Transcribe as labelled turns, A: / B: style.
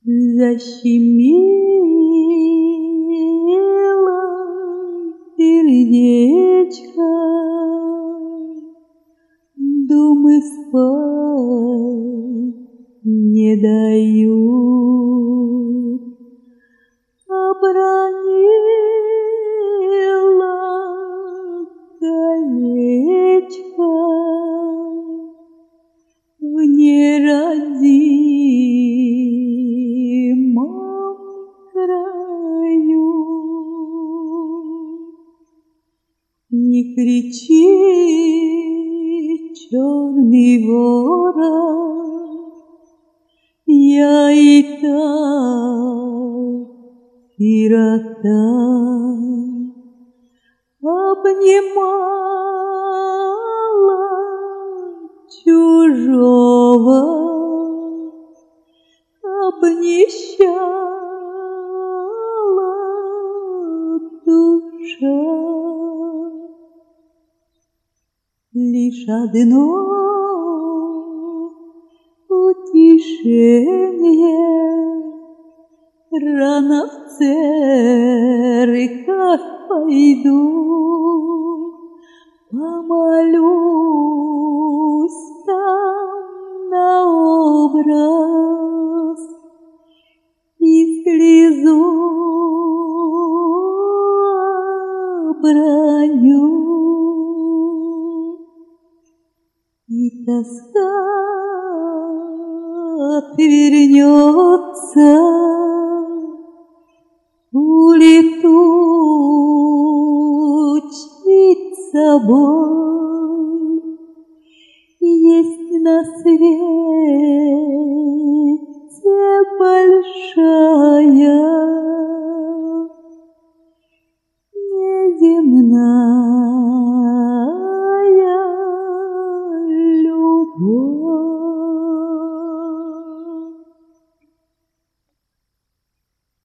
A: Защемило сердечко, думы спать не дают, обронила колечко в нерадимом краю. Не кричи, черный ворон, я и так сирота, обнимала чужого, обнищала душа. Лишь одно утешение: рано в церковь пойду, помолюсь там на образ и слезу оброню. И тоска отвернется, улетучится боль. Есть на свете